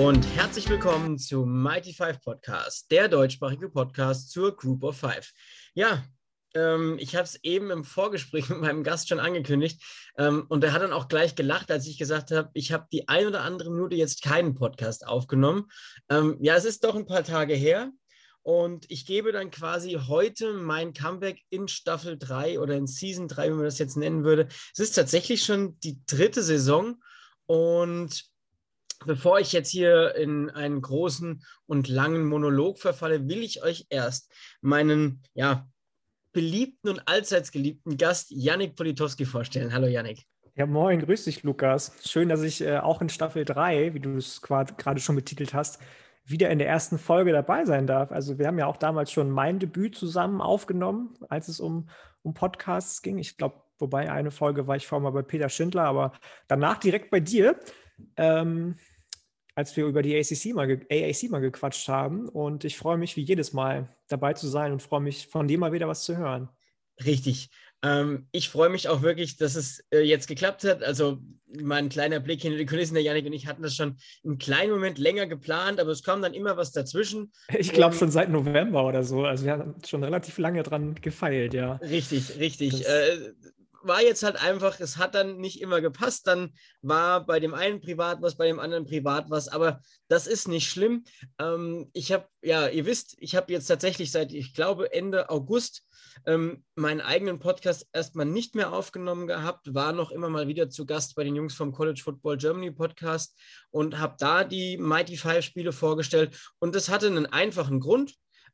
und herzlich willkommen zum Mighty Five Podcast, der deutschsprachige Podcast zur Group of Five. Ja, ich habe es eben im Vorgespräch mit meinem Gast schon angekündigt und er hat dann auch gleich gelacht, als ich gesagt habe, ich habe die ein oder andere Minute jetzt keinen Podcast aufgenommen. Ja, es ist doch ein paar Tage her und ich gebe dann quasi heute mein Comeback in Staffel 3 oder in Season 3, wie man das jetzt nennen würde. Es ist tatsächlich schon die 3. Saison und bevor ich jetzt hier in einen großen und langen Monolog verfalle, will ich euch erst meinen, beliebten und allseits geliebten Gast Yannick Politowski vorstellen. Hallo Yannick. Ja, moin, grüß dich, Lukas. Schön, dass ich auch in Staffel 3, wie du es gerade schon betitelt hast, wieder in der ersten Folge dabei sein darf. Also wir haben ja auch damals schon mein Debüt zusammen aufgenommen, als es um Podcasts ging. Ich glaube, wobei eine Folge war ich vorher mal bei Peter Schindler, aber danach direkt bei dir. Als wir über die AAC mal gequatscht haben. Und ich freue mich wie jedes Mal dabei zu sein und freue mich von dir mal wieder was zu hören. Richtig. Ich freue mich auch wirklich, dass es jetzt geklappt hat. Also mein kleiner Blick hinter die Kulissen, der Yannick und ich hatten das schon einen kleinen Moment länger geplant, aber es kam dann immer was dazwischen. Ich glaube schon seit November oder so. Also wir haben schon relativ lange dran gefeilt, ja. Richtig. War jetzt halt einfach, es hat dann nicht immer gepasst, dann war bei dem einen privat was, bei dem anderen privat was, aber das ist nicht schlimm. Ich habe, ihr wisst, ich habe jetzt tatsächlich seit, ich glaube, Ende August meinen eigenen Podcast erstmal nicht mehr aufgenommen gehabt, war noch immer mal wieder zu Gast bei den Jungs vom College Football Germany Podcast und habe da die Mighty Five Spiele vorgestellt und das hatte einen einfachen Grund.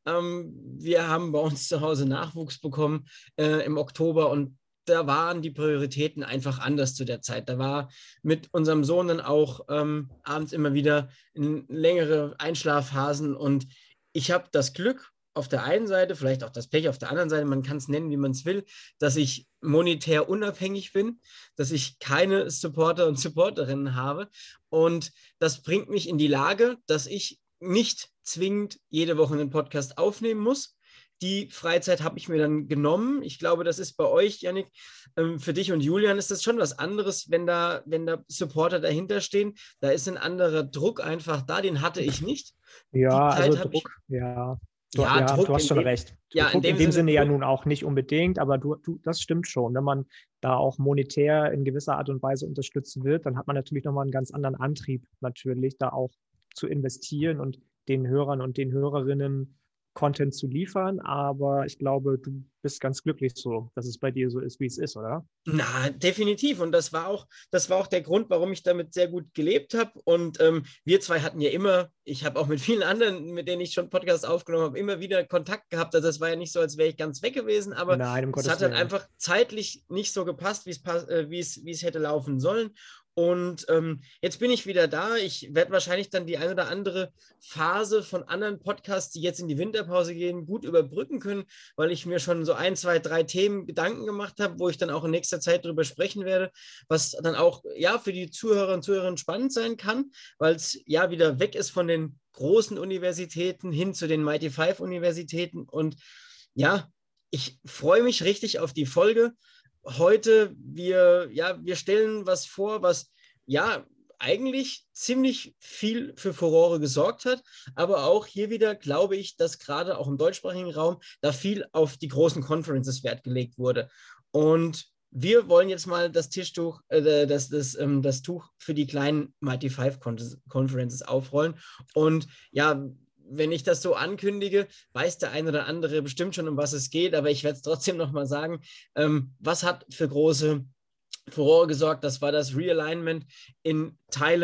Wir haben bei uns zu Hause Nachwuchs bekommen im Oktober und da waren die Prioritäten einfach anders zu der Zeit. Da war mit unserem Sohn dann auch abends immer wieder längere Einschlafphasen und ich habe das Glück auf der einen Seite, vielleicht auch das Pech auf der anderen Seite, man kann es nennen, wie man es will, dass ich monetär unabhängig bin, dass ich keine Supporter und Supporterinnen habe und das bringt mich in die Lage, dass ich nicht zwingend jede Woche einen Podcast aufnehmen muss. Die Freizeit habe ich mir dann genommen. Ich glaube, das ist bei euch, Yannick, für dich und Julian ist das schon was anderes, wenn da Supporter dahinter stehen. Da ist ein anderer Druck einfach da, den hatte ich nicht. Ja, also Druck, ja. Du hast schon recht. Ja, Druck in dem Sinne ja nun auch nicht unbedingt, aber das stimmt schon. Wenn man da auch monetär in gewisser Art und Weise unterstützt wird, dann hat man natürlich nochmal einen ganz anderen Antrieb, natürlich da auch zu investieren und den Hörern und den Hörerinnen Content zu liefern, aber ich glaube, du bist ganz glücklich so, dass es bei dir so ist, wie es ist, oder? Na, definitiv. Und das war auch der Grund, warum ich damit sehr gut gelebt habe. Und wir zwei hatten ja immer, ich habe auch mit vielen anderen, mit denen ich schon Podcasts aufgenommen habe, immer wieder Kontakt gehabt. Also das war ja nicht so, als wäre ich ganz weg gewesen, aber Nein, es hat halt einfach zeitlich nicht so gepasst, wie es hätte laufen sollen. Und jetzt bin ich wieder da. Ich werde wahrscheinlich dann die eine oder andere Phase von anderen Podcasts, die jetzt in die Winterpause gehen, gut überbrücken können, weil ich mir schon so 1, 2, 3 Themen Gedanken gemacht habe, wo ich dann auch in nächster Zeit darüber sprechen werde, was dann auch für die Zuhörer und Zuhörerinnen spannend sein kann, weil es wieder weg ist von den großen Universitäten hin zu den Mighty Five Universitäten. Und ich freue mich richtig auf die Folge. Heute, wir stellen was vor, was eigentlich ziemlich viel für Furore gesorgt hat, aber auch hier wieder glaube ich, dass gerade auch im deutschsprachigen Raum da viel auf die großen Conferences Wert gelegt wurde. Und wir wollen jetzt mal das Tischtuch, das Tuch für die kleinen Mighty Five Conferences aufrollen. Und wenn ich das so ankündige, weiß der eine oder andere bestimmt schon, um was es geht, aber ich werde es trotzdem nochmal sagen. Was hat für große Furore gesorgt? Das war das Realignment in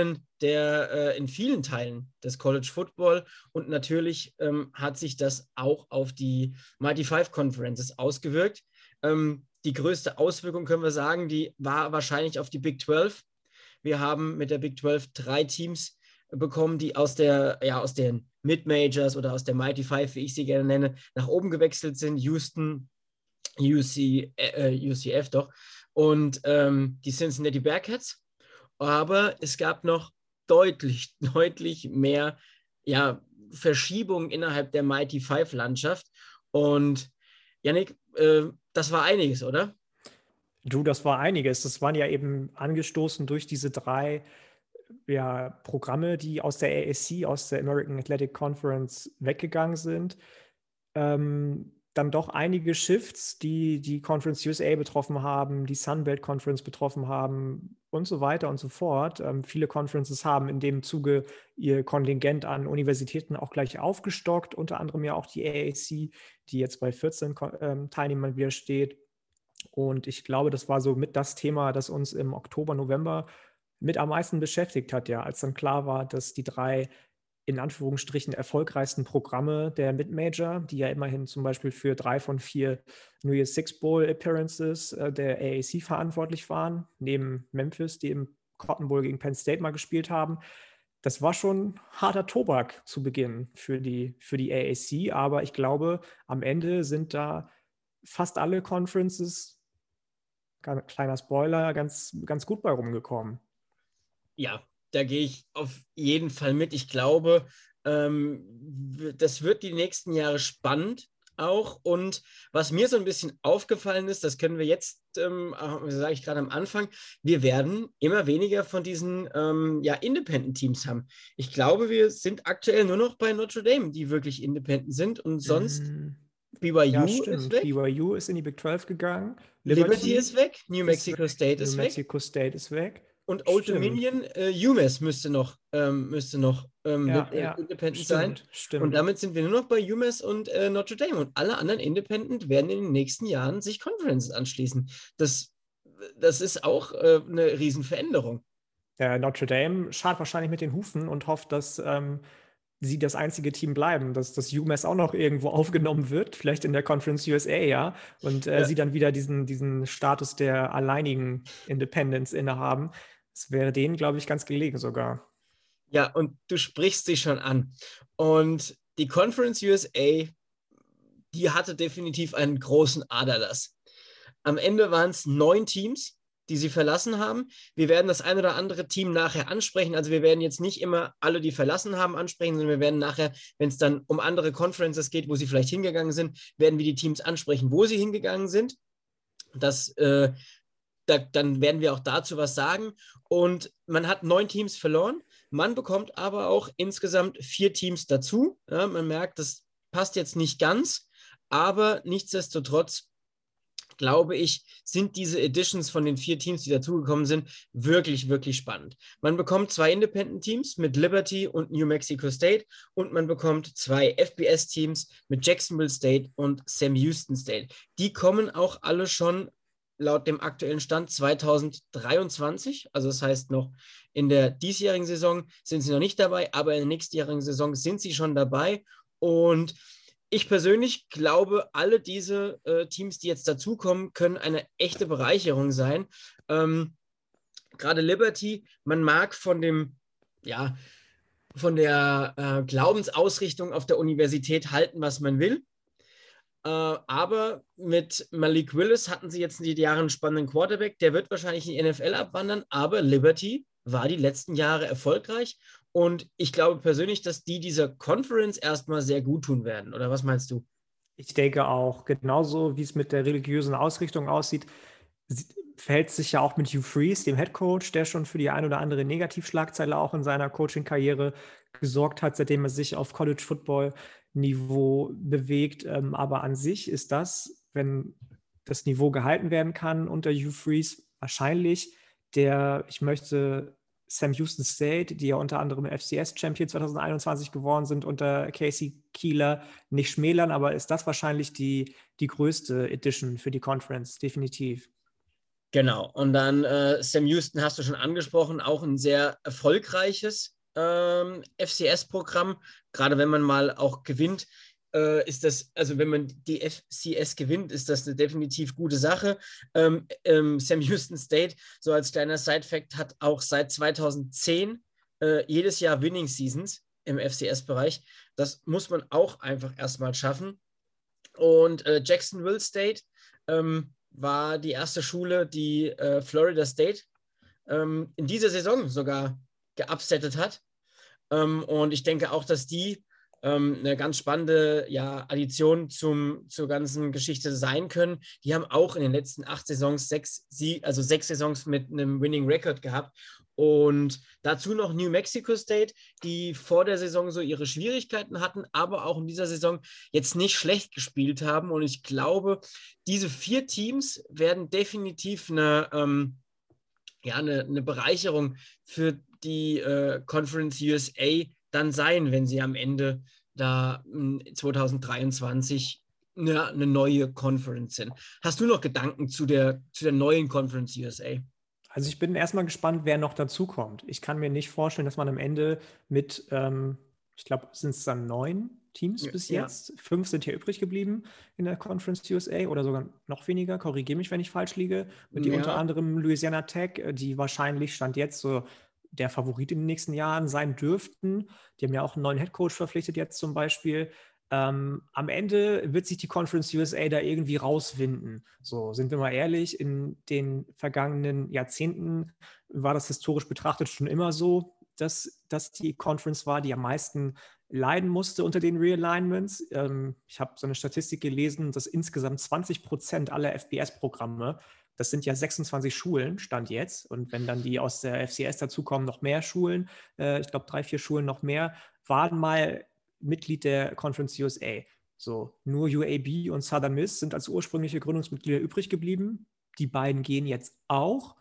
vielen Teilen des College Football und natürlich hat sich das auch auf die Mighty Five Conferences ausgewirkt. Die größte Auswirkung, können wir sagen, die war wahrscheinlich auf die Big 12. Wir haben mit der Big 12 3 Teams bekommen, die aus den Mid-Majors oder aus der Mighty Five, wie ich sie gerne nenne, nach oben gewechselt sind. Houston, UCF doch, und die Cincinnati Bearcats. Aber es gab noch deutlich mehr Verschiebungen innerhalb der Mighty Five-Landschaft. Und Yannick, das war einiges, oder? Du, das war einiges. Das waren ja eben angestoßen durch diese 3 Programme, die aus der AAC, aus der American Athletic Conference weggegangen sind. Dann doch einige Shifts, die die Conference USA betroffen haben, die Sunbelt Conference betroffen haben und so weiter und so fort. Viele Conferences haben in dem Zuge ihr Kontingent an Universitäten auch gleich aufgestockt, unter anderem ja auch die AAC, die jetzt bei 14 Teilnehmern wieder steht. Und ich glaube, das war so mit das Thema, das uns im Oktober, November mit am meisten beschäftigt hat, ja, als dann klar war, dass die 3 in Anführungsstrichen erfolgreichsten Programme der Mid-Major, die ja immerhin zum Beispiel für 3 von 4 New Year's Six Bowl Appearances der AAC verantwortlich waren, neben Memphis, die im Cotton Bowl gegen Penn State mal gespielt haben. Das war schon harter Tobak zu Beginn für die AAC, aber ich glaube, am Ende sind da fast alle Conferences, kleiner Spoiler, ganz, ganz gut bei rumgekommen. Ja, da gehe ich auf jeden Fall mit. Ich glaube, das wird die nächsten Jahre spannend auch. Und was mir so ein bisschen aufgefallen ist, das können wir jetzt, sage ich gerade am Anfang, wir werden immer weniger von diesen Independent-Teams haben. Ich glaube, wir sind aktuell nur noch bei Notre Dame, die wirklich independent sind und sonst BYU ist weg. BYU ist in die Big 12 gegangen. Liberty ist weg. New Mexico State ist weg. New Mexico State ist weg. Und Old Dominion, UMass müsste noch independent sein. Stimmt. Und damit sind wir nur noch bei UMass und Notre Dame. Und alle anderen Independent werden in den nächsten Jahren sich Conferences anschließen. Das ist auch eine Riesenveränderung. Notre Dame schart wahrscheinlich mit den Hufen und hofft, dass sie das einzige Team bleiben, dass das UMass auch noch irgendwo aufgenommen wird, vielleicht in der Conference USA, ja, und sie dann wieder diesen Status der alleinigen Independence innehaben. Das wäre denen, glaube ich, ganz gelegen sogar. Ja, und du sprichst sie schon an. Und die Conference USA, die hatte definitiv einen großen Aderlass. Am Ende waren es 9 Teams, die sie verlassen haben. Wir werden das ein oder andere Team nachher ansprechen. Also wir werden jetzt nicht immer alle, die verlassen haben, ansprechen, sondern wir werden nachher, wenn es dann um andere Conferences geht, wo sie vielleicht hingegangen sind, werden wir die Teams ansprechen, wo sie hingegangen sind. Dann werden wir auch dazu was sagen. Und man hat 9 Teams verloren. Man bekommt aber auch insgesamt 4 Teams dazu. Ja, man merkt, das passt jetzt nicht ganz, aber nichtsdestotrotz glaube ich, sind diese Editions von den 4 Teams, die dazugekommen sind, wirklich, wirklich spannend. Man bekommt 2 Independent-Teams mit Liberty und New Mexico State und man bekommt 2 FBS-Teams mit Jacksonville State und Sam Houston State. Die kommen auch alle schon laut dem aktuellen Stand 2023, also das heißt noch in der diesjährigen Saison sind sie noch nicht dabei, aber in der nächstjährigen Saison sind sie schon dabei und ich persönlich glaube, alle diese Teams, die jetzt dazukommen, können eine echte Bereicherung sein. Gerade Liberty, man mag von der Glaubensausrichtung auf der Universität halten, was man will. Aber mit Malik Willis hatten sie jetzt in den Jahren einen spannenden Quarterback. Der wird wahrscheinlich in die NFL abwandern, aber Liberty war die letzten Jahre erfolgreich. Und ich glaube persönlich, dass die dieser Conference erstmal sehr gut tun werden. Oder was meinst du? Ich denke auch, genauso wie es mit der religiösen Ausrichtung aussieht, verhält es sich ja auch mit Hugh Freeze, dem Head Coach, der schon für die ein oder andere Negativschlagzeile auch in seiner Coaching-Karriere gesorgt hat, seitdem er sich auf College-Football-Niveau bewegt. Aber an sich ist das, wenn das Niveau gehalten werden kann unter Hugh Freeze, wahrscheinlich ich möchte Sam Houston State, die ja unter anderem FCS-Champion 2021 geworden sind, unter Casey Keeler nicht schmälern, aber ist das wahrscheinlich die größte Edition für die Conference, definitiv. Genau, und dann Sam Houston hast du schon angesprochen, auch ein sehr erfolgreiches FCS-Programm, gerade wenn man mal auch gewinnt. Ist das, also wenn man die FCS gewinnt, ist das eine definitiv gute Sache. Sam Houston State, so als kleiner Side-Fact, hat auch seit 2010 jedes Jahr Winning Seasons im FCS-Bereich. Das muss man auch einfach erstmal schaffen. Und Jacksonville State war die erste Schule, die Florida State in dieser Saison sogar geupsettet hat. Und ich denke auch, dass die eine ganz spannende Addition zur ganzen Geschichte sein können. Die haben auch in den letzten 8 Saisons 6 Saisons mit einem Winning Record gehabt. Und dazu noch New Mexico State, die vor der Saison so ihre Schwierigkeiten hatten, aber auch in dieser Saison jetzt nicht schlecht gespielt haben. Und ich glaube, diese 4 Teams werden definitiv eine Bereicherung für die Conference USA dann sein, wenn sie am Ende da 2023 eine neue Conference sind. Hast du noch Gedanken zu der neuen Conference USA? Also ich bin erstmal gespannt, wer noch dazukommt. Ich kann mir nicht vorstellen, dass man am Ende mit, ich glaube, sind es dann 9 Teams bis jetzt. 5 sind hier übrig geblieben in der Conference USA oder sogar noch weniger. Korrigiere mich, wenn ich falsch liege. Mit die unter anderem Louisiana Tech, die wahrscheinlich Stand jetzt so der Favorit in den nächsten Jahren sein dürften. Die haben ja auch einen neuen Headcoach verpflichtet jetzt zum Beispiel. Am Ende wird sich die Conference USA da irgendwie rauswinden. So, sind wir mal ehrlich, in den vergangenen Jahrzehnten war das historisch betrachtet schon immer so, dass die Conference war, die am meisten leiden musste unter den Realignments. Ich habe so eine Statistik gelesen, dass insgesamt 20% aller FBS-Programme, das sind ja 26 Schulen, Stand jetzt, und wenn dann die aus der FCS dazukommen, noch mehr Schulen, ich glaube 3, 4 Schulen noch mehr, waren mal Mitglied der Conference USA. So, nur UAB und Southern Miss sind als ursprüngliche Gründungsmitglieder übrig geblieben. Die beiden gehen jetzt auch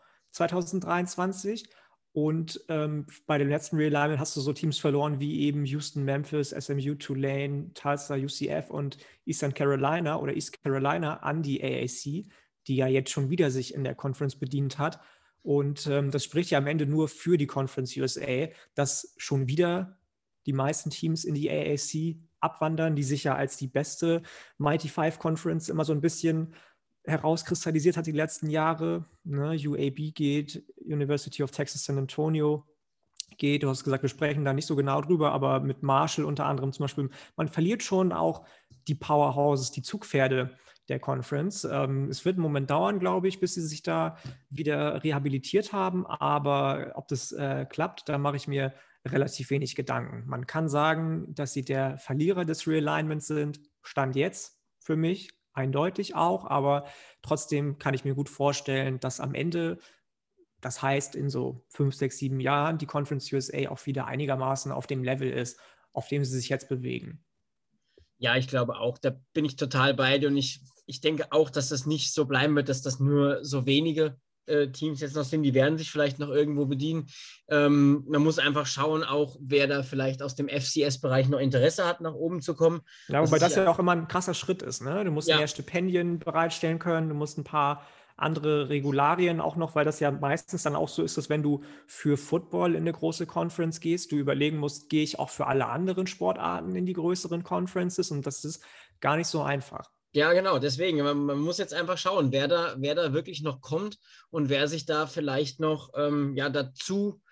2023. Und bei dem letzten Realignment hast du so Teams verloren wie eben Houston, Memphis, SMU, Tulane, Tulsa, UCF und Eastern Carolina oder East Carolina an die AAC, die ja jetzt schon wieder sich in der Conference bedient hat. Und das spricht ja am Ende nur für die Conference USA, dass schon wieder die meisten Teams in die AAC abwandern, die sich ja als die beste Mighty Five Conference immer so ein bisschen herauskristallisiert hat die letzten Jahre. Ne? UAB geht, University of Texas San Antonio geht. Du hast gesagt, wir sprechen da nicht so genau drüber, aber mit Marshall unter anderem zum Beispiel. Man verliert schon auch die Powerhouses, die Zugpferde der Conference. Es wird einen Moment dauern, glaube ich, bis sie sich da wieder rehabilitiert haben. Aber ob das klappt, da mache ich mir relativ wenig Gedanken. Man kann sagen, dass sie der Verlierer des Realignments sind. Stand jetzt für mich eindeutig auch, aber trotzdem kann ich mir gut vorstellen, dass am Ende, das heißt in so 5, 6, 7 Jahren, die Conference USA auch wieder einigermaßen auf dem Level ist, auf dem sie sich jetzt bewegen. Ja, ich glaube auch, da bin ich total bei dir und ich denke auch, dass das nicht so bleiben wird, dass das nur so wenige Teams jetzt noch sind, die werden sich vielleicht noch irgendwo bedienen. Man muss einfach schauen, auch wer da vielleicht aus dem FCS-Bereich noch Interesse hat, nach oben zu kommen. Ja, wobei das ja auch immer ein krasser Schritt ist. Ne? Du musst mehr Stipendien bereitstellen können, du musst ein paar andere Regularien auch noch, weil das ja meistens dann auch so ist, dass wenn du für Football in eine große Conference gehst, du überlegen musst, gehe ich auch für alle anderen Sportarten in die größeren Conferences, und das ist gar nicht so einfach. Ja, genau, deswegen, man muss jetzt einfach schauen, wer da wirklich noch kommt und wer sich da vielleicht noch dazu,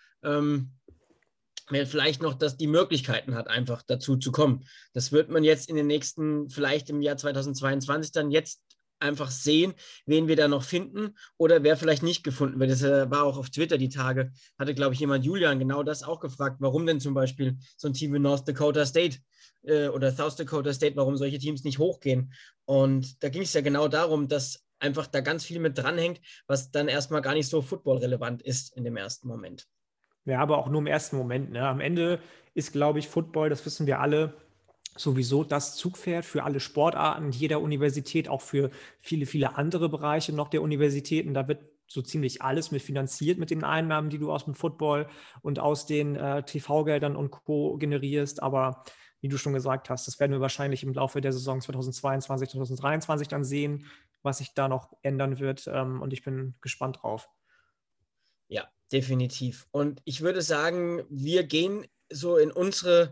wer vielleicht noch die Möglichkeiten hat, einfach dazu zu kommen. Das wird man jetzt in den nächsten, vielleicht im Jahr 2022 dann jetzt einfach sehen, wen wir da noch finden oder wer vielleicht nicht gefunden wird. Das war auch auf Twitter die Tage, hatte, glaube ich, jemand, Julian, genau das auch gefragt, warum denn zum Beispiel so ein Team wie North Dakota State oder South Dakota State, warum solche Teams nicht hochgehen. Und da ging es ja genau darum, dass einfach da ganz viel mit dranhängt, was dann erstmal gar nicht so footballrelevant ist in dem ersten Moment. Ja, aber auch nur im ersten Moment. Ne? Am Ende ist, glaube ich, Football, das wissen wir alle, sowieso das Zugpferd für alle Sportarten jeder Universität, auch für viele, viele andere Bereiche noch der Universitäten. Da wird so ziemlich alles mit finanziert mit den Einnahmen, die du aus dem Football und aus den TV-Geldern und Co. generierst. Aber wie du schon gesagt hast, das werden wir wahrscheinlich im Laufe der Saison 2022, 2023 dann sehen, was sich da noch ändern wird. Und ich bin gespannt drauf. Ja, definitiv. Und ich würde sagen, wir gehen so in unsere,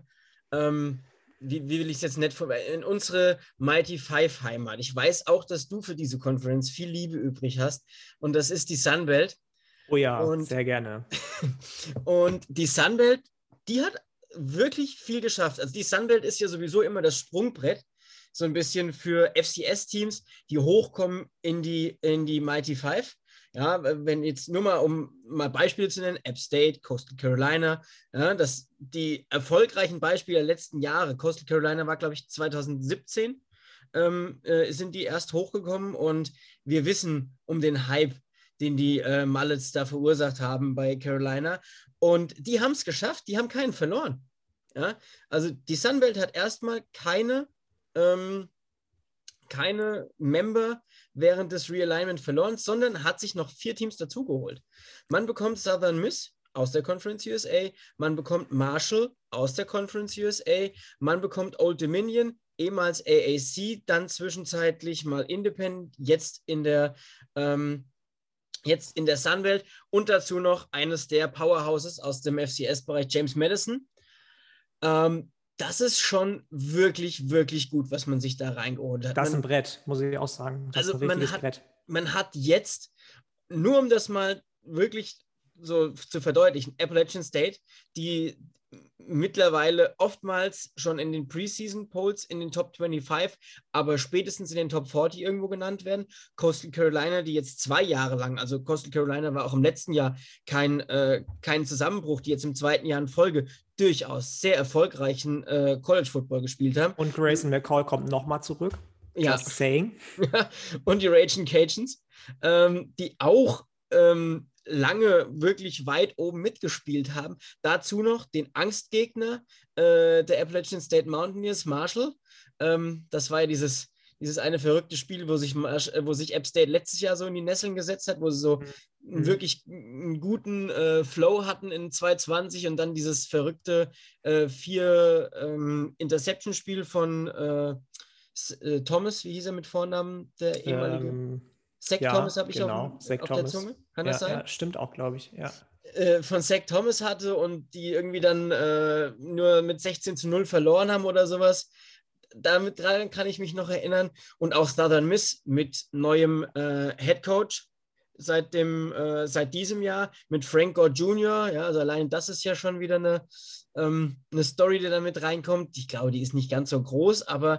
wie will ich es jetzt nicht in unsere Mighty Five Heimat. Ich weiß auch, dass du für diese Conference viel Liebe übrig hast. Und das ist die Sunbelt. Oh ja, sehr gerne. Und die Sunbelt, die hat wirklich viel geschafft. Also die Sunbelt ist ja sowieso immer das Sprungbrett, so ein bisschen für FCS-Teams, die hochkommen in die Mighty Five. Ja, wenn jetzt nur mal, um mal Beispiele zu nennen, App State, Coastal Carolina, ja, die erfolgreichen Beispiele der letzten Jahre, Coastal Carolina war, glaube ich, 2017, sind die erst hochgekommen und wir wissen um den Hype, den die Mullets da verursacht haben bei Carolina. Und die haben es geschafft, die haben keinen verloren. Ja? Also die Sunbelt hat erstmal keine Member während des Realignment verloren, sondern hat sich noch 4 Teams dazugeholt. Man bekommt Southern Miss aus der Conference USA, man bekommt Marshall aus der Conference USA, man bekommt Old Dominion, ehemals AAC, dann zwischenzeitlich mal Independent, jetzt in der Sunbelt und dazu noch eines der Powerhouses aus dem FCS-Bereich, James Madison. Das ist schon wirklich, wirklich gut, was man sich da reingeholt hat. Das ist ein Brett, muss ich auch sagen. Das ist ein richtiges Brett. Man hat jetzt, nur um das mal wirklich so zu verdeutlichen, Appalachian State, die mittlerweile oftmals schon in den Preseason-Polls in den Top 25, aber spätestens in den Top 40 irgendwo genannt werden. Coastal Carolina, die jetzt 2 Jahre lang, also Coastal Carolina war auch im letzten Jahr kein Zusammenbruch, die jetzt im 2. Jahr in Folge durchaus sehr erfolgreichen College-Football gespielt haben. Und Grayson McCall kommt nochmal zurück. Ja. Just saying. Und die Raging Cajuns, die auch lange wirklich weit oben mitgespielt haben. Dazu noch den Angstgegner der Appalachian State Mountaineers, Marshall. Das war ja dieses eine verrückte Spiel, wo sich App State letztes Jahr so in die Nesseln gesetzt hat, wo sie so wirklich einen guten Flow hatten in 2020 und dann dieses verrückte 4 Interception-Spiel von Thomas, wie hieß er mit Vornamen, der ehemalige? Zach Thomas habe ich genau. auf der Zunge. Kann das sein? Ja, stimmt auch, glaube ich, ja. Von Zach Thomas hatte und die irgendwie dann nur mit 16-0 verloren haben oder sowas. Damit dran kann ich mich noch erinnern. Und auch Southern Miss mit neuem Head Coach seit diesem Jahr mit Frank Gore Jr. Ja, also allein das ist ja schon wieder eine Story, die da mit reinkommt. Ich glaube, die ist nicht ganz so groß, aber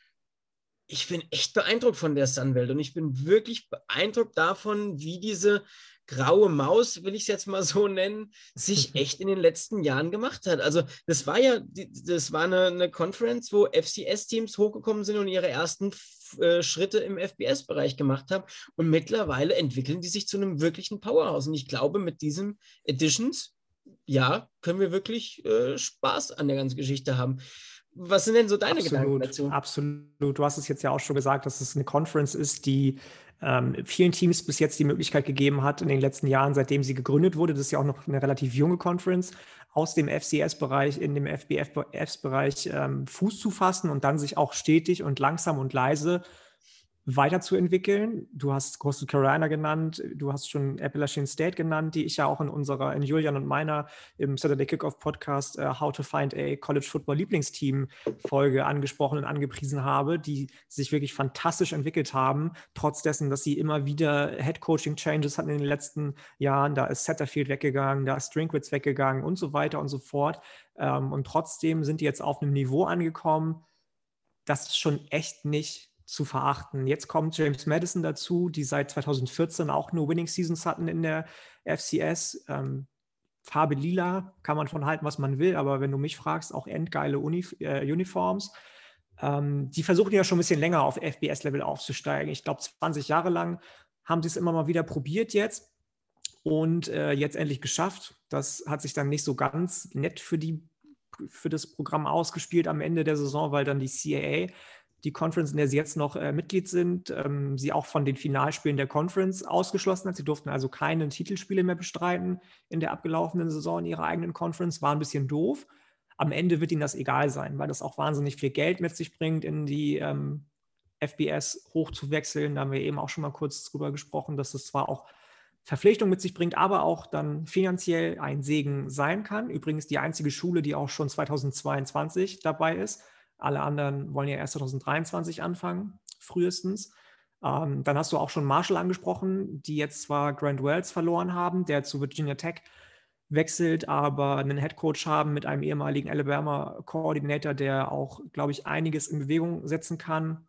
ich bin echt beeindruckt von der Sunbelt und ich bin wirklich beeindruckt davon, wie diese graue Maus, will ich es jetzt mal so nennen, sich echt in den letzten Jahren gemacht hat. Also das war eine Conference, wo FCS-Teams hochgekommen sind und ihre ersten Schritte im FBS-Bereich gemacht haben und mittlerweile entwickeln die sich zu einem wirklichen Powerhouse und ich glaube, mit diesen Editions, ja, können wir wirklich Spaß an der ganzen Geschichte haben. Was sind denn so deine Gedanken dazu? Absolut. Du hast es jetzt ja auch schon gesagt, dass es eine Conference ist, die vielen Teams bis jetzt die Möglichkeit gegeben hat, in den letzten Jahren, seitdem sie gegründet wurde, das ist ja auch noch eine relativ junge Conference, aus dem FCS-Bereich in dem FBS-Bereich Fuß zu fassen und dann sich auch stetig und langsam und leise weiterzuentwickeln. Du hast Coastal Carolina genannt, du hast schon Appalachian State genannt, die ich ja auch in Julian und meiner im Saturday Kickoff Podcast How to Find a College Football Lieblingsteam Folge angesprochen und angepriesen habe, die sich wirklich fantastisch entwickelt haben, trotz dessen, dass sie immer wieder Head Coaching Changes hatten in den letzten Jahren. Da ist Satterfield weggegangen, da ist Drinkwitz weggegangen und so weiter und so fort. Und trotzdem sind die jetzt auf einem Niveau angekommen, das ist schon echt nicht zu verachten. Jetzt kommt James Madison dazu, die seit 2014 auch nur Winning Seasons hatten in der FCS. Farbe lila, kann man von halten, was man will, aber wenn du mich fragst, auch endgeile Uniforms. Die versuchen ja schon ein bisschen länger auf FBS-Level aufzusteigen. Ich glaube, 20 Jahre lang haben sie es immer mal wieder probiert jetzt und jetzt endlich geschafft. Das hat sich dann nicht so ganz nett für das Programm ausgespielt am Ende der Saison, weil dann die CAA, die Conference, in der sie jetzt noch Mitglied sind, sie auch von den Finalspielen der Conference ausgeschlossen hat. Sie durften also keine Titelspiele mehr bestreiten in der abgelaufenen Saison in ihrer eigenen Conference. War ein bisschen doof. Am Ende wird ihnen das egal sein, weil das auch wahnsinnig viel Geld mit sich bringt, in die FBS hochzuwechseln. Da haben wir eben auch schon mal kurz drüber gesprochen, dass es zwar auch Verpflichtung mit sich bringt, aber auch dann finanziell ein Segen sein kann. Übrigens die einzige Schule, die auch schon 2022 dabei ist. Alle anderen wollen ja erst 2023 anfangen, frühestens. Dann hast du auch schon Marshall angesprochen, die jetzt zwar Grant Wells verloren haben, der zu Virginia Tech wechselt, aber einen Headcoach haben mit einem ehemaligen Alabama-Coordinator, der auch, glaube ich, einiges in Bewegung setzen kann.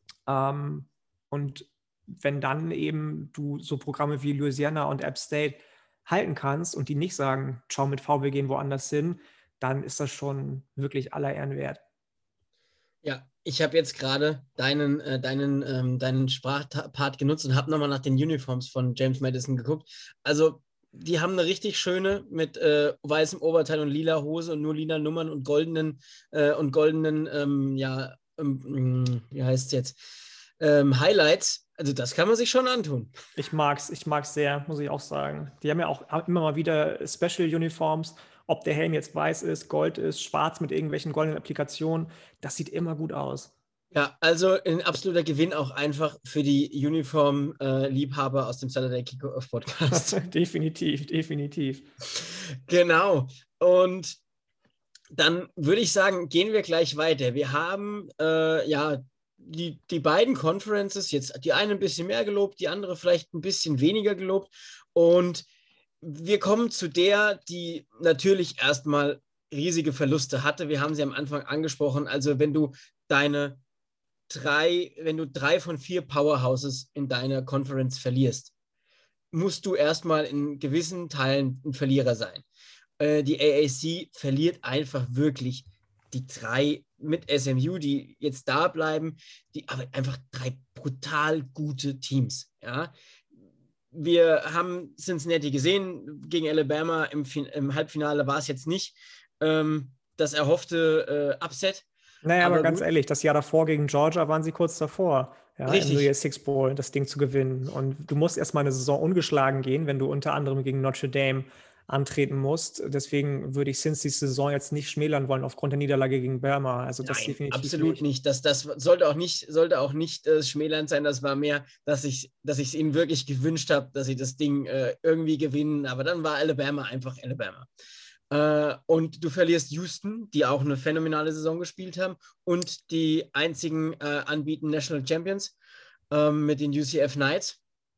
Und wenn dann eben du so Programme wie Louisiana und App State halten kannst und die nicht sagen, schau mit V, wir gehen woanders hin, dann ist das schon wirklich aller Ehren wert. Ja, ich habe jetzt gerade deinen Sprachpart genutzt und habe nochmal nach den Uniforms von James Madison geguckt. Also, die haben eine richtig schöne mit weißem Oberteil und lila Hose und nur lila Nummern und goldenen wie heißt es jetzt? Highlights. Also, das kann man sich schon antun. Ich mag's sehr, muss ich auch sagen. Die haben ja auch immer mal wieder Special Uniforms, ob der Helm jetzt weiß ist, gold ist, schwarz mit irgendwelchen goldenen Applikationen. Das sieht immer gut aus. Ja, also ein absoluter Gewinn auch einfach für die Uniform-Liebhaber aus dem Saturday Kickoff Podcast. Definitiv, definitiv. Genau. Und dann würde ich sagen, gehen wir gleich weiter. Wir haben die beiden Conferences, jetzt die eine ein bisschen mehr gelobt, die andere vielleicht ein bisschen weniger gelobt. Und wir kommen zu der, die natürlich erstmal riesige Verluste hatte. Wir haben sie am Anfang angesprochen. Also wenn du 3 von 4 Powerhouses in deiner Conference verlierst, musst du erstmal in gewissen Teilen ein Verlierer sein. Die AAC verliert einfach wirklich die 3 mit SMU, die jetzt da bleiben, die aber einfach 3 brutal gute Teams. Ja? Wir haben Cincinnati gesehen gegen Alabama im Halbfinale war es jetzt nicht das erhoffte Upset. Naja, aber Aber ganz ehrlich, das Jahr davor gegen Georgia waren sie kurz davor, ja, im New richtig, Year's Six Bowl das Ding zu gewinnen. Und du musst erstmal eine Saison ungeschlagen gehen, wenn du unter anderem gegen Notre Dame antreten musst. Deswegen würde ich Cincy's Saison jetzt nicht schmälern wollen aufgrund der Niederlage gegen Burma. Also das nein, definitiv absolut nicht. nicht. Das sollte auch nicht schmälernd sein. Das war mehr, dass ich es ihnen wirklich gewünscht habe, dass sie das Ding irgendwie gewinnen. Aber dann war Alabama einfach Alabama. Und du verlierst Houston, die auch eine phänomenale Saison gespielt haben und die einzigen anbieten National Champions mit den UCF Knights.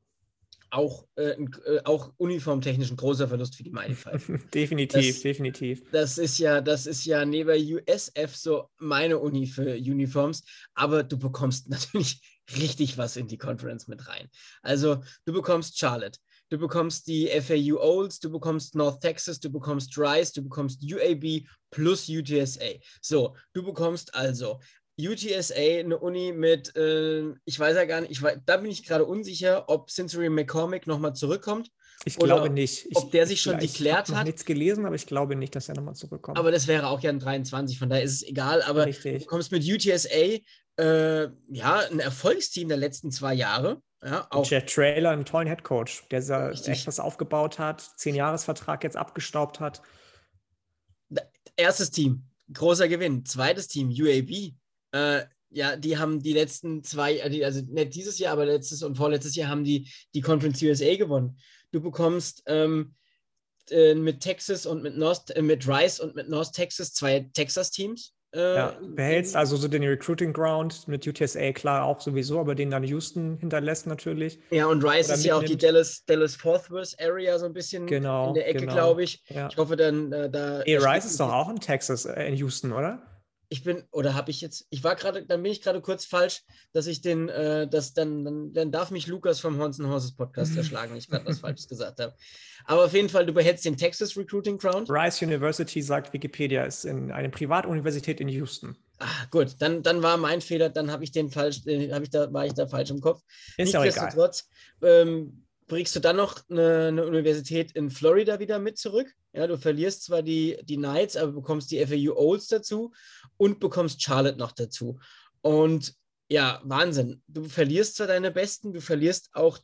Auch uniformtechnisch ein großer Verlust für die Mighty Five. Definitiv, Das, definitiv. das ist ja neben USF so meine Uni für Uniforms, aber du bekommst natürlich richtig was in die Conference mit rein. Also du bekommst Charlotte, du bekommst die FAU Olds, du bekommst North Texas, du bekommst Rice, du bekommst UAB plus UTSA. So, du bekommst also UTSA, eine Uni mit, ich weiß ja gar nicht, da bin ich gerade unsicher, ob Cincinnati McCormick nochmal zurückkommt Ich glaube oder nicht. ob der sich schon Ich habe deklärt noch hat. nichts gelesen, aber ich glaube nicht, dass er nochmal zurückkommt. Aber das wäre auch ja ein 23, von daher ist es egal. Aber du Richtig. kommst mit UTSA, ein Erfolgsteam der letzten 2 Jahre. Ja, Und auch Jet Trailer, einen tollen Headcoach, der echt richtig. was aufgebaut hat, 10-Jahres-Vertrag jetzt abgestaubt hat. Erstes Team, großer Gewinn. Zweites Team, UAB. Ja, die haben die letzten 2, also nicht dieses Jahr, aber letztes und vorletztes Jahr haben die Conference USA gewonnen. Du bekommst mit Texas und mit Rice und mit North Texas 2 Texas-Teams. Ja, behältst also so den Recruiting Ground mit UTSA, klar auch sowieso, aber den dann Houston hinterlässt natürlich Ja, und Rice oder ist ja auch die mitnimmt. Dallas-Fort Worth Area so ein bisschen in Genau, der Ecke, glaube genau. ich. Ja. Ich hoffe dann, da Rice erschlägt ist mich doch jetzt. auch in Texas, in Houston, oder? Oder habe ich jetzt, dann bin ich gerade kurz falsch, dass ich dann darf mich Lukas vom Horns and Horses Podcast erschlagen, wenn ich gerade was Falsches gesagt habe. Aber auf jeden Fall, du behältst den Texas Recruiting Ground. Rice University, sagt Wikipedia, ist in eine Privatuniversität in Houston. Gut, dann war mein Fehler, dann habe ich war ich da falsch im Kopf. Ist ja auch egal. Nichtsdestotrotz bringst du dann noch eine Universität in Florida wieder mit zurück. Ja, du verlierst zwar die Knights, aber bekommst die FAU Olds dazu und bekommst Charlotte noch dazu. Und ja, Wahnsinn. Du verlierst zwar deine Besten, du verlierst auch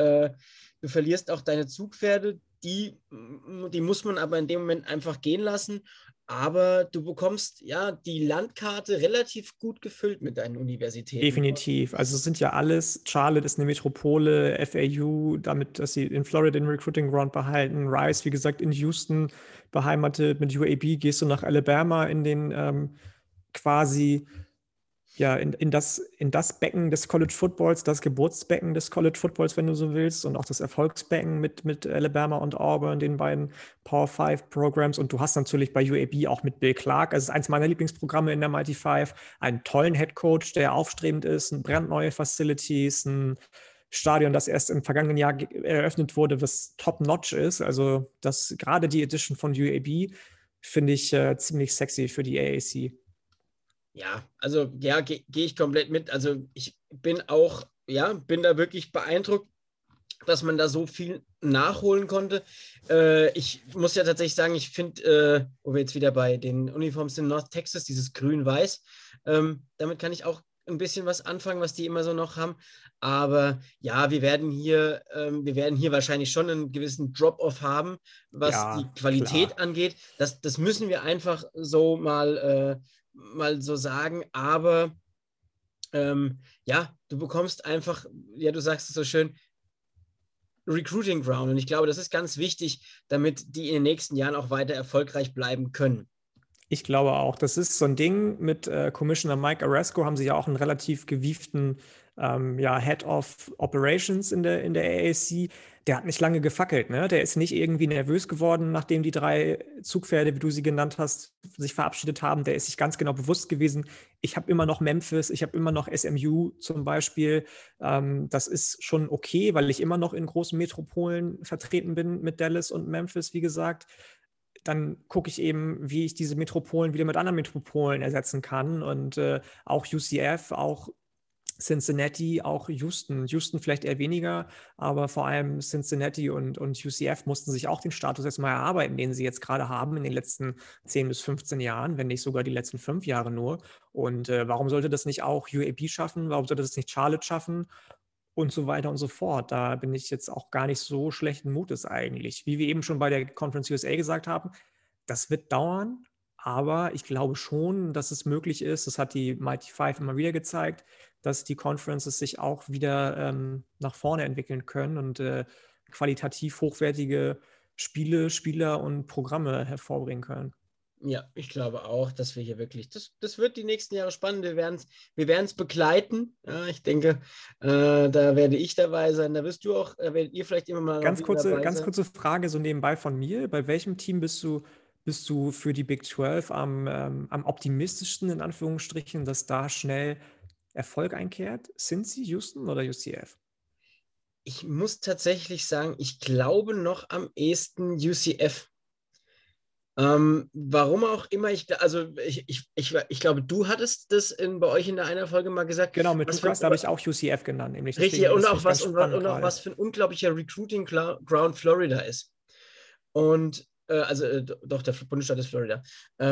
deine Zugpferde, die muss man aber in dem Moment einfach gehen lassen. Aber du bekommst ja die Landkarte relativ gut gefüllt mit deinen Universitäten. Definitiv. Also es sind ja alles, Charlotte ist eine Metropole, FAU, damit, dass sie in Florida den Recruiting Ground behalten, Rice, wie gesagt, in Houston beheimatet, mit UAB gehst du nach Alabama in den quasi, ja, in das Becken des College Footballs, das Geburtsbecken des College Footballs, wenn du so willst, und auch das Erfolgsbecken mit Alabama und Auburn, den beiden Power 5 Programs. Und du hast natürlich bei UAB auch mit Bill Clark, also ist eins meiner Lieblingsprogramme in der Mighty Five, einen tollen Head Coach, der aufstrebend ist, brandneue Facilities, ein Stadion, das erst im vergangenen Jahr eröffnet wurde, was top-notch ist. Also das gerade die Edition von UAB finde ich ziemlich sexy für die AAC. Ja, also ja, gehe ich komplett mit. Also ich bin auch, ja, bin da wirklich beeindruckt, dass man da so viel nachholen konnte. Ich muss ja tatsächlich sagen, ich finde, wo wir jetzt wieder bei den Uniforms in North Texas, dieses Grün-Weiß, damit kann ich auch ein bisschen was anfangen, was die immer so noch haben. Aber ja, wir werden hier wahrscheinlich schon einen gewissen Drop-off haben, was die Ja, Qualität klar. angeht. Das müssen wir einfach so mal so sagen. Aber ja, du bekommst einfach, ja, du sagst es so schön, Recruiting Ground. Und ich glaube, das ist ganz wichtig, damit die in den nächsten Jahren auch weiter erfolgreich bleiben können. Ich glaube auch, das ist so ein Ding mit Commissioner Mike Aresco, haben sie ja auch einen relativ gewieften ja, Head of Operations in der AAC. Der hat nicht lange gefackelt, ne? Der ist nicht irgendwie nervös geworden, nachdem die 3 Zugpferde, wie du sie genannt hast, sich verabschiedet haben. Der ist sich ganz genau bewusst gewesen, ich habe immer noch Memphis, ich habe immer noch SMU zum Beispiel. Das ist schon okay, weil ich immer noch in großen Metropolen vertreten bin mit Dallas und Memphis, wie gesagt. Dann gucke ich eben, wie ich diese Metropolen wieder mit anderen Metropolen ersetzen kann. Und auch UCF, auch Cincinnati, auch Houston. Houston vielleicht eher weniger, aber vor allem Cincinnati und UCF mussten sich auch den Status jetzt mal erarbeiten, den sie jetzt gerade haben in den letzten 10 bis 15 Jahren, wenn nicht sogar die letzten 5 Jahre nur. Und warum sollte das nicht auch UAB schaffen? Warum sollte das nicht Charlotte schaffen? Und so weiter und so fort. Da bin ich jetzt auch gar nicht so schlechten Mutes eigentlich. Wie wir eben schon bei der Conference USA gesagt haben, das wird dauern, aber ich glaube schon, dass es möglich ist, das hat die Mighty Five immer wieder gezeigt, dass die Conferences sich auch wieder nach vorne entwickeln können und qualitativ hochwertige Spiele, Spieler und Programme hervorbringen können. Ja, ich glaube auch, dass wir hier wirklich, das wird die nächsten Jahre spannend. Wir werden's begleiten. Ja, ich denke, da werde ich dabei sein. Da wirst du auch, werdet ihr vielleicht immer mal Ganz wieder dabei ganz sein. kurze Frage so nebenbei von mir. Bei welchem Team bist du für die Big 12 am optimistischsten, in Anführungsstrichen, dass da schnell Erfolg einkehrt? Sind sie Houston oder UCF? Ich muss tatsächlich sagen, ich glaube noch am ehesten UCF. Warum auch immer, ich glaube, du hattest das bei euch in einer Folge mal gesagt, Genau, mit was für, Lukas, da habe ich auch UCF genannt, nämlich richtig, deswegen, das finde ich ganz spannend und auch gerade. was für ein unglaublicher Recruiting Ground Florida ist. Und doch, der Bundesstaat ist Florida.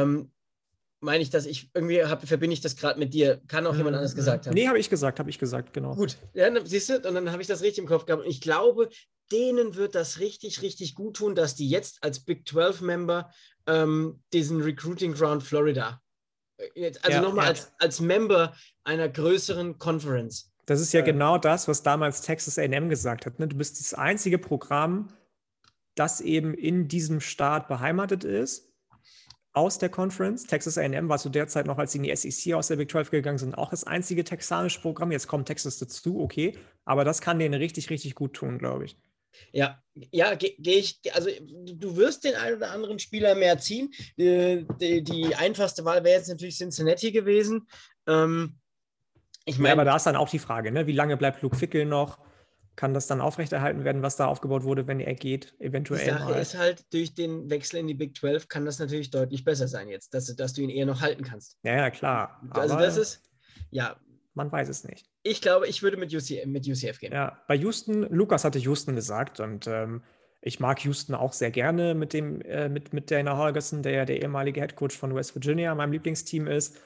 Meine ich, dass ich irgendwie verbinde ich das gerade mit dir. Kann auch jemand anders gesagt haben. Nee, habe ich gesagt, genau. Gut, ja, siehst du, und dann habe ich das richtig im Kopf gehabt. Und ich glaube, denen wird das richtig, richtig gut tun, dass die jetzt als Big 12-Member diesen Recruiting Ground Florida, also Ja, nochmal als Member einer größeren Conference. das ist ja genau das, was damals Texas A&M gesagt hat. Ne? Du bist das einzige Programm, das eben in diesem Staat beheimatet ist, aus der Conference. Texas A&M war zu der Zeit noch, als sie in die SEC aus der Big 12 gegangen sind, auch das einzige texanische Programm. Jetzt kommt Texas dazu, okay. Aber das kann denen richtig, richtig gut tun, glaube ich. Ja, ja, also du wirst den einen oder anderen Spieler mehr ziehen. Die einfachste Wahl wäre jetzt natürlich Cincinnati gewesen. Ich Ja, aber meine, da ist dann auch die Frage, ne? Wie lange bleibt Luke Fickell noch? Kann das dann aufrechterhalten werden, was da aufgebaut wurde, wenn er geht, die eventuell Sache mal? ist halt, durch den Wechsel in die Big 12 kann das natürlich deutlich besser sein jetzt, dass du ihn eher noch halten kannst. Ja, ja, klar. Also das Aber ist, ja, man weiß es nicht. ich glaube, ich würde mit UCF gehen. Ja, bei Houston, Lukas hatte Houston gesagt und ich mag Houston auch sehr gerne mit Dana Holgorsen, der ja der ehemalige Headcoach von West Virginia, meinem Lieblingsteam ist.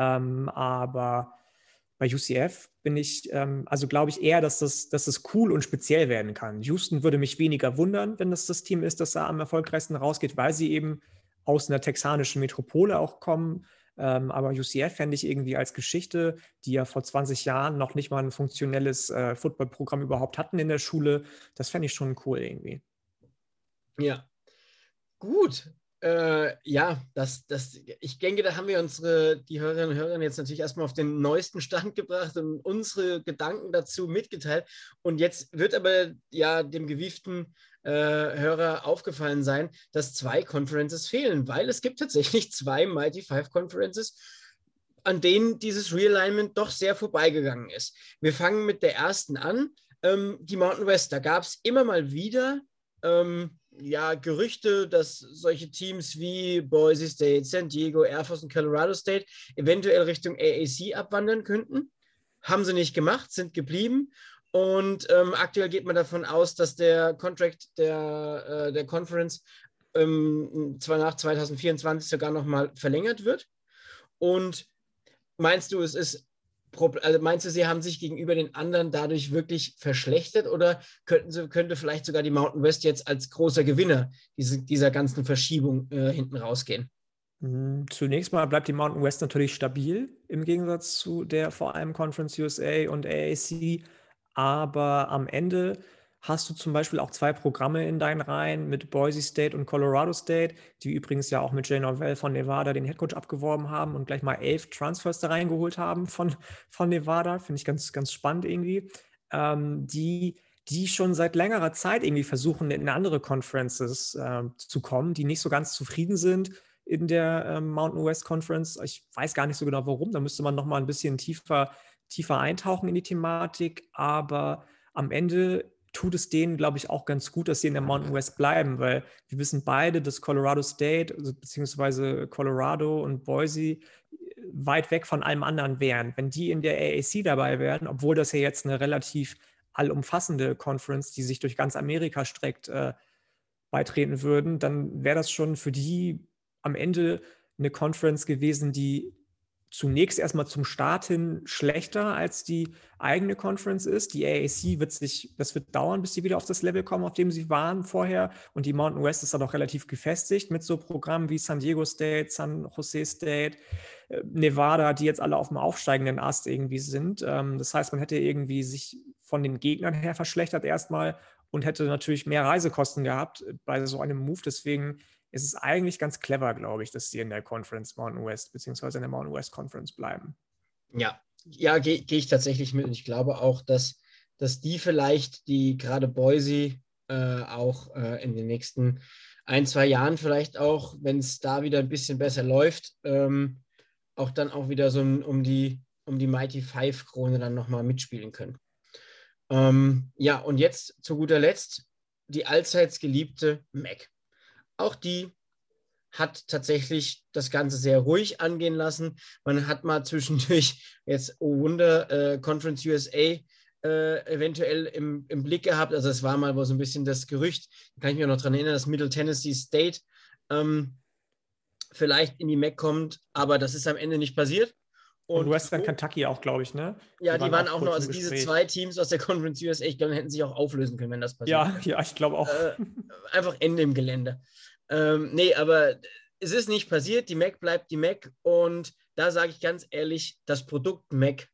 Aber bei UCF bin ich, also glaube ich eher, dass das cool und speziell werden kann. Houston würde mich weniger wundern, wenn das Team ist, das da am erfolgreichsten rausgeht, weil sie eben aus einer texanischen Metropole auch kommen. Aber UCF fände ich irgendwie als Geschichte, die ja vor 20 Jahren noch nicht mal ein funktionelles Footballprogramm überhaupt hatten in der Schule, das fände ich schon cool irgendwie. Ja, gut. Ja, ich denke, da haben wir die Hörerinnen und Hörer jetzt natürlich erstmal auf den neuesten Stand gebracht und unsere Gedanken dazu mitgeteilt. Und jetzt wird aber ja dem gewieften Hörer aufgefallen sein, dass 2 Conferences fehlen, weil es gibt tatsächlich 2 Mighty Five Conferences, an denen dieses Realignment doch sehr vorbeigegangen ist. Wir fangen mit der ersten an, die Mountain West. Da gab es immer mal wieder ja, Gerüchte, dass solche Teams wie Boise State, San Diego, Air Force und Colorado State eventuell Richtung AAC abwandern könnten. Haben sie nicht gemacht, sind geblieben. Und aktuell geht man davon aus, dass der Contract der Conference zwar nach 2024 sogar nochmal verlängert wird. Und meinst du, meinst du, sie haben sich gegenüber den anderen dadurch wirklich verschlechtert oder könnte vielleicht sogar die Mountain West jetzt als großer Gewinner dieser ganzen Verschiebung hinten rausgehen? Zunächst mal bleibt die Mountain West natürlich stabil im Gegensatz zu der vor allem Conference USA und AAC. Aber am Ende hast du zum Beispiel auch 2 Programme in deinen Reihen mit Boise State und Colorado State, die übrigens ja auch mit Jay Norvell von Nevada den Headcoach abgeworben haben und gleich mal 11 Transfers da reingeholt haben von Nevada. Finde ich ganz, ganz spannend irgendwie. Die schon seit längerer Zeit irgendwie versuchen, in andere Conferences zu kommen, die nicht so ganz zufrieden sind in der Mountain West Conference. Ich weiß gar nicht so genau, warum. Da müsste man noch mal ein bisschen tiefer eintauchen in die Thematik. Aber am Ende tut es denen, glaube ich, auch ganz gut, dass sie in der Mountain West bleiben, weil wir wissen beide, dass Colorado State, also beziehungsweise Colorado und Boise weit weg von allem anderen wären. Wenn die in der AAC dabei wären, obwohl das ja jetzt eine relativ allumfassende Conference, die sich durch ganz Amerika streckt, beitreten würden, dann wäre das schon für die am Ende eine Conference gewesen, die zunächst erstmal zum Start hin schlechter als die eigene Conference ist. Die AAC das wird dauern, bis sie wieder auf das Level kommen, auf dem sie waren vorher. Und die Mountain West ist dann auch relativ gefestigt mit so Programmen wie San Diego State, San Jose State, Nevada, die jetzt alle auf dem aufsteigenden Ast irgendwie sind. Das heißt, man hätte irgendwie sich von den Gegnern her verschlechtert erstmal und hätte natürlich mehr Reisekosten gehabt bei so einem Move. Deswegen ist es eigentlich ganz clever, glaube ich, dass sie in der Conference Mountain West beziehungsweise in der Mountain West Conference bleiben. Ja, gehe ich tatsächlich mit. Und ich glaube auch, dass die vielleicht, die gerade Boise auch in den nächsten 1-2 Jahren vielleicht auch, wenn es da wieder ein bisschen besser läuft, auch dann auch wieder so um die Mighty Five-Krone dann nochmal mitspielen können. Ja, und jetzt zu guter Letzt die allseits geliebte MAC. Auch die hat tatsächlich das Ganze sehr ruhig angehen lassen. Man hat mal zwischendurch jetzt, oh Wunder, Conference USA eventuell im Blick gehabt. Also es war mal so ein bisschen das Gerücht, da kann ich mich auch noch daran erinnern, dass Middle Tennessee State vielleicht in die MAC kommt, aber das ist am Ende nicht passiert. Und Western Kentucky auch, glaube ich, ne? Ja, die waren auch noch, also diese 2 Teams aus der Conference USA, ich glaube, hätten sich auch auflösen können, wenn das passiert. Ja, ich glaube auch. Einfach Ende im Gelände. Nee, aber es ist nicht passiert. Die MAC bleibt die MAC und da sage ich ganz ehrlich, das Produkt MAC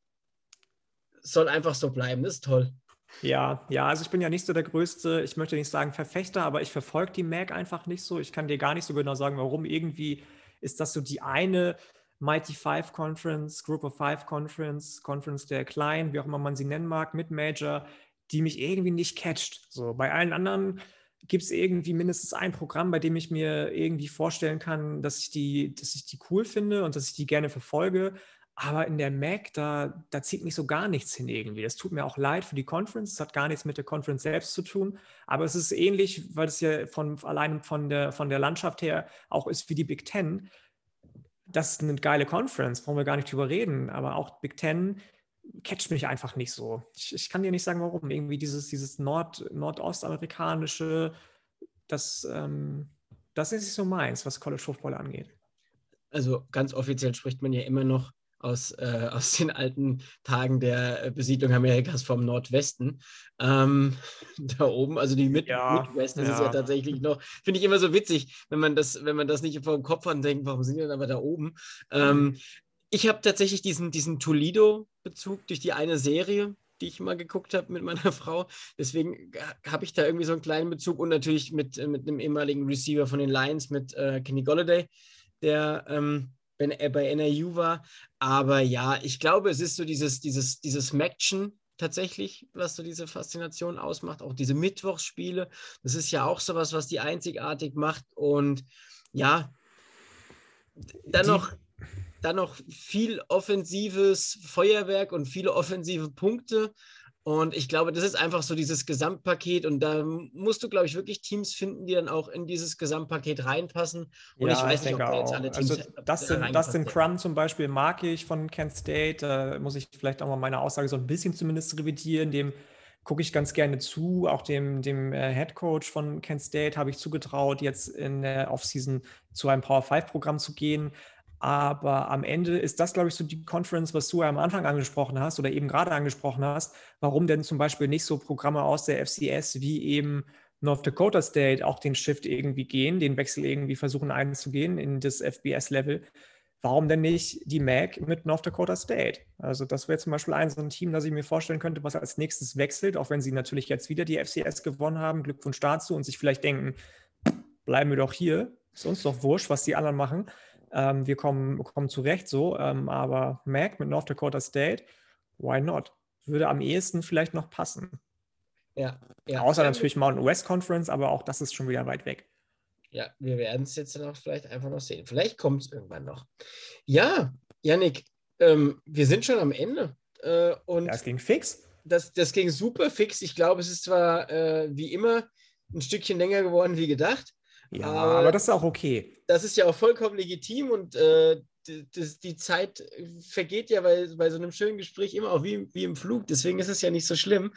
soll einfach so bleiben. Das ist toll. Ja, also ich bin ja nicht so der größte, ich möchte nicht sagen Verfechter, aber ich verfolge die MAC einfach nicht so. Ich kann dir gar nicht so genau sagen, warum. Irgendwie ist das so die eine Mighty Five Conference, Group of Five Conference, Conference der Kleinen, wie auch immer man sie nennen mag, Mid-Major, die mich irgendwie nicht catcht. So, bei allen anderen gibt es irgendwie mindestens ein Programm, bei dem ich mir irgendwie vorstellen kann, dass ich die cool finde und dass ich die gerne verfolge. Aber in der MAC, da zieht mich so gar nichts hin irgendwie. Das tut mir auch leid für die Conference. Es hat gar nichts mit der Conference selbst zu tun. Aber es ist ähnlich, weil es ja allein von der Landschaft her auch ist wie die Big Ten. Das ist eine geile Conference, brauchen wir gar nicht drüber reden. Aber auch Big Ten catcht mich einfach nicht so. Ich kann dir nicht sagen, warum. Irgendwie dieses nordostamerikanische, das ist nicht so meins, was College Football angeht. Also ganz offiziell spricht man ja immer noch aus den alten Tagen der Besiedlung Amerikas vom Nordwesten. Da oben, also die Midwest ist es ja tatsächlich noch, finde ich immer so witzig, wenn man das nicht vor dem Kopf hat und denkt, warum sind die denn aber da oben? Ich habe tatsächlich diesen Toledo-Bezug durch die eine Serie, die ich mal geguckt habe mit meiner Frau. Deswegen habe ich da irgendwie so einen kleinen Bezug und natürlich mit einem ehemaligen Receiver von den Lions, mit Kenny Golladay, der bei NAU war. Aber ja, ich glaube, es ist so dieses Maction tatsächlich, was so diese Faszination ausmacht. Auch diese Mittwochsspiele, das ist ja auch sowas, was die einzigartig macht. Und ja, dann noch viel offensives Feuerwerk und viele offensive Punkte. Und ich glaube, das ist einfach so dieses Gesamtpaket und da musst du, glaube ich, wirklich Teams finden, die dann auch in dieses Gesamtpaket reinpassen. Und ich Ja, ich weiß nicht, ob denke da jetzt auch. alle Also Teams Dustin reingepasst hätten. Crum zum Beispiel mag ich von Kent State. Da muss ich vielleicht auch mal meine Aussage so ein bisschen zumindest revidieren. Dem gucke ich ganz gerne zu. Auch dem Head Coach von Kent State habe ich zugetraut, jetzt in der Offseason zu einem Power-5-Programm zu gehen. Aber am Ende ist das, glaube ich, so die Conference, was du ja am Anfang angesprochen hast oder eben gerade angesprochen hast. Warum denn zum Beispiel nicht so Programme aus der FCS wie eben North Dakota State auch den Shift irgendwie gehen, den Wechsel irgendwie versuchen einzugehen in das FBS-Level? Warum denn nicht die MAC mit North Dakota State? Also das wäre zum Beispiel so ein Team, das ich mir vorstellen könnte, was als nächstes wechselt, auch wenn sie natürlich jetzt wieder die FCS gewonnen haben. Glückwunsch dazu und sich vielleicht denken, bleiben wir doch hier, ist uns doch wurscht, was die anderen machen. Wir kommen zurecht so, aber MAC mit North Dakota State, why not? Würde am ehesten vielleicht noch passen. Ja, ja. Außer natürlich Mountain West Conference, aber auch das ist schon wieder weit weg. Ja, wir werden es jetzt noch vielleicht einfach noch sehen. Vielleicht kommt es irgendwann noch. Ja, Yannick, wir sind schon am Ende. Und das ging fix. Das ging super fix. Ich glaube, es ist zwar wie immer ein Stückchen länger geworden wie gedacht. Ja, aber das ist auch okay. Das ist ja auch vollkommen legitim und die Zeit vergeht ja bei so einem schönen Gespräch immer auch wie im Flug. Deswegen ist es ja nicht so schlimm.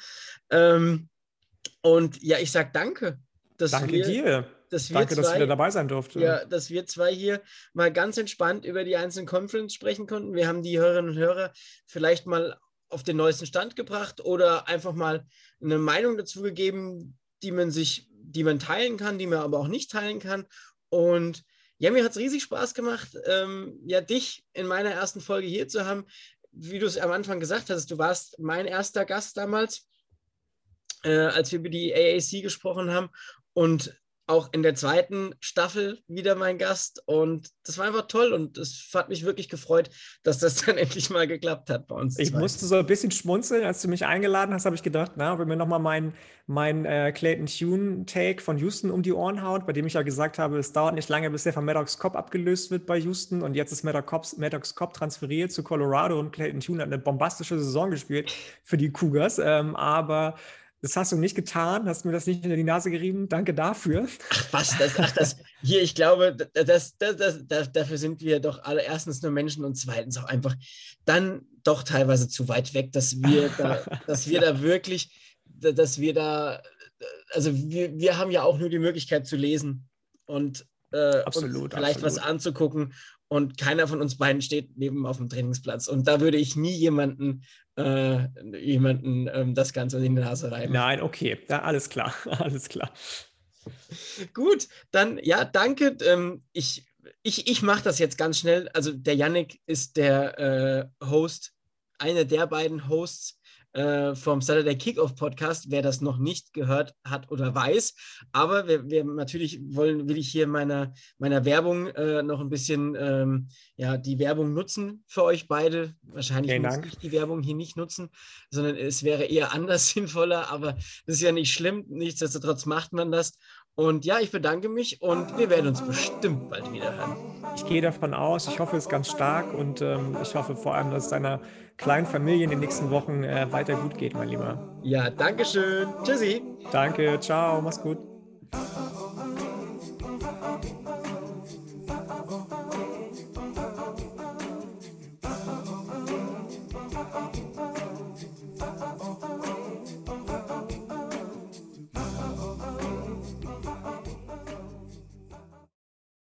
Und ja, ich sage danke. Danke dir. Danke, dass ich wieder dabei sein durfte. Ja, dass wir zwei hier mal ganz entspannt über die einzelnen Conference sprechen konnten. Wir haben die Hörerinnen und Hörer vielleicht mal auf den neuesten Stand gebracht oder einfach mal eine Meinung dazu gegeben, die man teilen kann, die man aber auch nicht teilen kann. Und ja, mir hat es riesig Spaß gemacht, ja, dich in meiner ersten Folge hier zu haben. Wie du es am Anfang gesagt hast, du warst mein erster Gast damals, als wir über die AAC gesprochen haben. Und auch in der zweiten Staffel wieder mein Gast und das war einfach toll und es hat mich wirklich gefreut, dass das dann endlich mal geklappt hat bei uns. Ich musste so ein bisschen schmunzeln, als du mich eingeladen hast, habe ich gedacht, na, wenn mir nochmal mein Clayton Tune-Take von Houston um die Ohren haut, bei dem ich ja gesagt habe, es dauert nicht lange, bis der von Maddox Cobb abgelöst wird bei Houston und jetzt ist Maddox Cobb transferiert zu Colorado und Clayton Tune hat eine bombastische Saison gespielt für die Cougars, aber das hast du nicht getan, hast mir das nicht in die Nase gerieben. Danke dafür. Ach was, hier, ich glaube, dafür sind wir doch alle erstens nur Menschen und zweitens auch einfach dann doch teilweise zu weit weg, dass wir wir haben ja auch nur die Möglichkeit zu lesen und uns vielleicht was anzugucken und keiner von uns beiden steht neben auf dem Trainingsplatz und da würde ich nie jemanden das Ganze in die Nase reiben. Nein, okay, ja, alles klar, alles klar. Gut, dann ja, danke. Ich mache das jetzt ganz schnell. Also der Yannick ist der Host, einer der beiden Hosts vom Saturday Kickoff Podcast, wer das noch nicht gehört hat oder weiß. Aber wir natürlich will ich hier meiner Werbung noch ein bisschen die Werbung nutzen für euch beide. Wahrscheinlich muss ich die Werbung hier nicht nutzen, sondern es wäre eher anders sinnvoller, aber das ist ja nicht schlimm. Nichtsdestotrotz macht man das. Und ja, ich bedanke mich und wir werden uns bestimmt bald wieder hören. Ich gehe davon aus, ich hoffe es ganz stark und ich hoffe vor allem, dass es deiner kleinen Familie in den nächsten Wochen weiter gut geht, mein Lieber. Ja, danke schön. Tschüssi. Danke, ciao, mach's gut.